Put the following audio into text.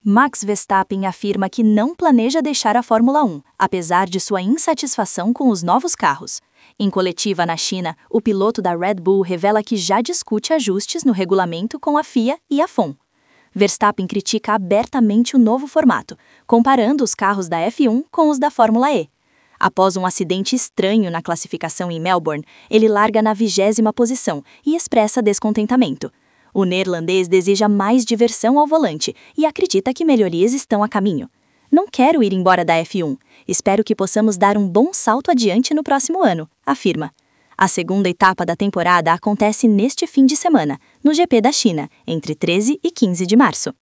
Max Verstappen afirma que não planeja deixar a Fórmula 1, apesar de sua insatisfação com os novos carros. Em coletiva na China, o piloto da Red Bull revela que já discute ajustes no regulamento com a FIA e a FOM. Verstappen critica abertamente o novo formato, comparando os carros da F1 com os da Fórmula E. Após um acidente estranho na classificação em Melbourne, ele larga na 20ª posição e expressa descontentamento. O neerlandês deseja mais diversão ao volante e acredita que melhorias estão a caminho. Não quero ir embora da F1. Espero que possamos dar um bom salto adiante no próximo ano, afirma. A segunda etapa da temporada acontece neste fim de semana, no GP da China, entre 13 e 15 de março.